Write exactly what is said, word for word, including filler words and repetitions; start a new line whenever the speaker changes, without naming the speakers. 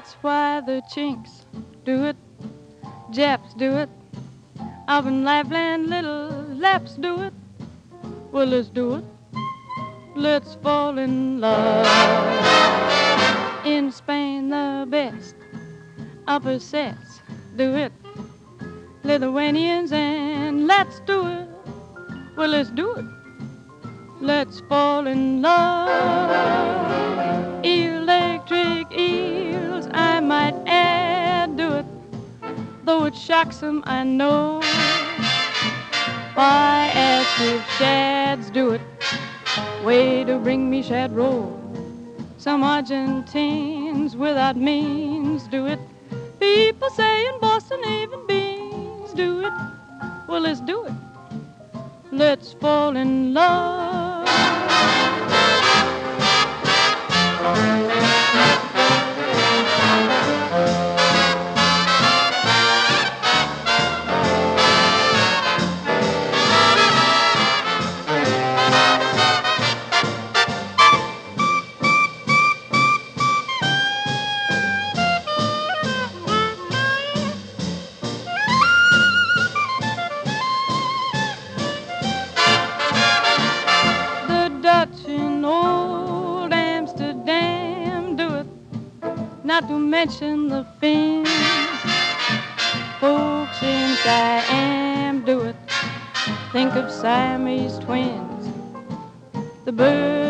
That's why the Chinks do it, Japs do it, up in Lapland little Laps do it. Well, let's do it. Let's fall in love. In Spain, the best upper sets do it. Lithuanians and let's do it. Well, let's do it. Let's fall in love. Electric eels, I might add, do it. Though it shocks 'em, I know. Why ask if shads do it? Way to bring me shad roll. Some Argentines without means do it. People say in Boston even beans do it. Well, let's do it. Let's fall in love. Not to mention the Finns, folks in Siam do it. Think of Siamese twins, the birds